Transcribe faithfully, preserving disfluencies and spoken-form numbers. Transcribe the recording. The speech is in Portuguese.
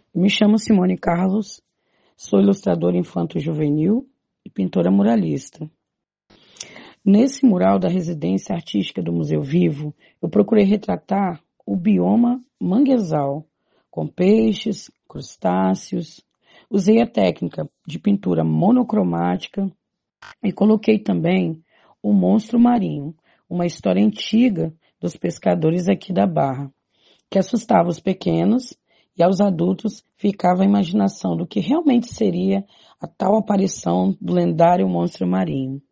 Me chamo Simone Carlos, sou ilustradora infanto-juvenil e pintora muralista. Nesse mural da residência artística do Museu Vivo, eu procurei retratar o bioma manguezal, com peixes, crustáceos. Usei a técnica de pintura monocromática e coloquei também o monstro marinho, uma história antiga dos pescadores aqui da Barra, que assustava os pequenos e aos adultos ficava a imaginação do que realmente seria a tal aparição do lendário monstro marinho.